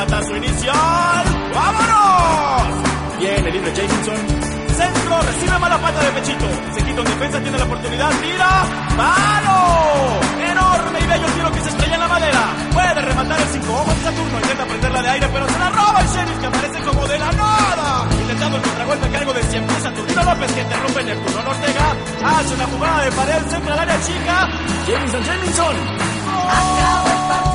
Batazo inicial. ¡Vámonos! Viene libre Jamison. Centro, recibe mala pata de pechito. Se quita en defensa, tiene la oportunidad. ¡Tira! ¡Palo! Enorme y bello tiro que se estrella en la madera. Puede rematar el 5 ojos de Saturno. Intenta prenderla de aire, pero se la roba el Sheriff, que aparece como de la nada. Intentando el contragolpe a cargo de siempre Saturnino López, que interrumpe en el turno. Ortega hace una jugada de pared, centra al área chica. Jamison. Acabó el partido.